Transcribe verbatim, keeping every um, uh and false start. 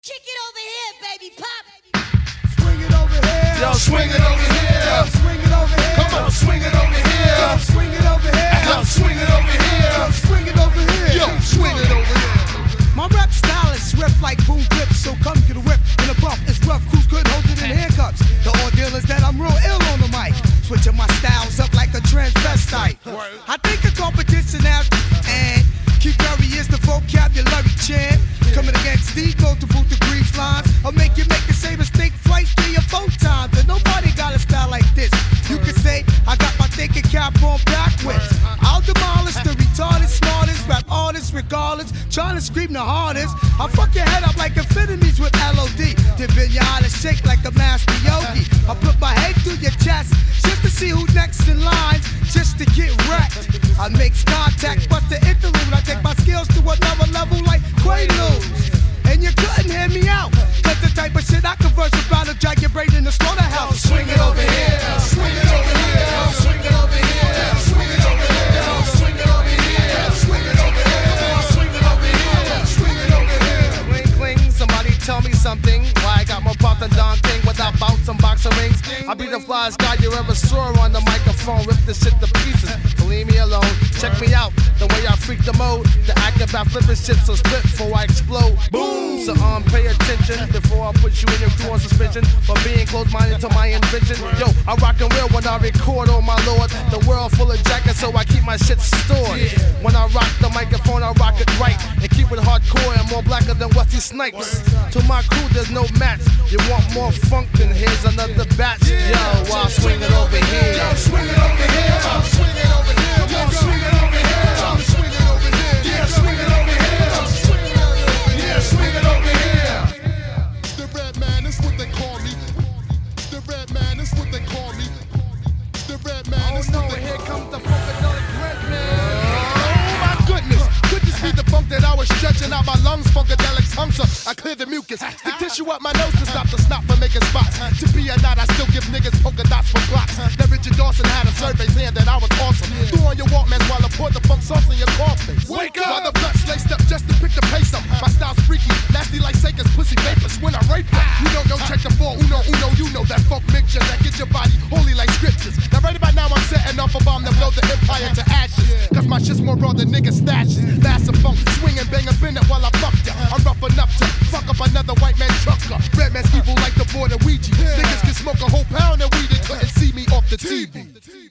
Kick it over here, baby pop. Swing it over here. Yo, swing it over here. Yo, swing it over here. Come on, swing it over here. Yo, swing it over here. Yo, swing it over here. Yo, swing it over here. Yo, swing it over here. My rap style is swift like boom grips, so come get a whip. In a buff, it's rough, crews couldn't hold it in handcuffs. The ordeal is that I'm real ill on the mic, switching my styles up like a transvestite. I think a competition has, and Keith Murray is the vocabulary champ. Coming against these multiple degrees lines, I'll make you make the same mistake twice, three or four times. And nobody got a style like this. You could say I got my thinking cap on backwards. I'll demolish the retarded, smartest rap artists regardless. Trying to scream the hardest. I'll fuck your head up like amphetamines with L O D. Then bend your eye to shake like a master yogi. I'll put my head through your chest just to see who's next in line, just to get wrecked. I make contact, bust the interlude. I take my skills to another level like Quaaludes. And you couldn't hear me out, cause the type of shit I converse about to drag your brain in the slaughterhouse. Swing it over here. Swing it over here. Swing it over here. Swing it over here. Swing it over here. Swing it over here. Swing it over here. Swing it over here. Cling, cling, somebody tell me something. Why I got more pop than Don King without bouts and boxer rings? I be the flyest guy you ever saw on the microphone. Rip this shit to pieces. So leave me alone. Check me out, the way I freak the mode. The act about flipping shit, so split before I explode. Boom! So um, pay attention before I put you in your crew on suspension for being close-minded to my invention. Yo, I rock and roll when I record, oh my lord. The world full of jackets, so I keep my shit stored. When I rock the microphone, I rock it right and keep it hardcore and more blacker than Wesley Snipes. To my crew, there's no match. You want more funk, then here's another batch. Yo, I'll swing it over here. Yo, swing it over here. Swing it over here. Yo, swing it over here. Swing it over here. Yeah, swing it over here. Swing it over here. Yeah, swing it over here. The red man is what they call me. The red man is what they call me. The red man Oh is no, what they here call me. comes the funkadelic red man. Oh my goodness, could this be the funk that I was stretching out my lungs? Funkadelics hunks up, I clear the mucus. Stick tissue up my nose to stop the snot from making spots. To be or not, I still give niggas polka dots for blocks. Now Richard Dawson had a survey saying that I was awesome. Threw on your Walkmans while I poured the funk sauce in your coffin. Wake up! While the blood's laced up just to pick the pace up. My style's freaky, nasty like Saker's pussy vapors when I rape ya. You don't know, check the four, uno, uno, you know that funk mixture that get your body holy like scriptures. Now right about now I'm setting off a bomb to blow the empire to ashes. Cause my shit's more raw than niggas stashes. Massive funk, swing and bang a bend it while I fuck ya. I'm rough enough to fuck up another white man trucker. Red man's evil like the border Ouija. Niggas can smoke a whole pound of weed and couldn't see me off the T V.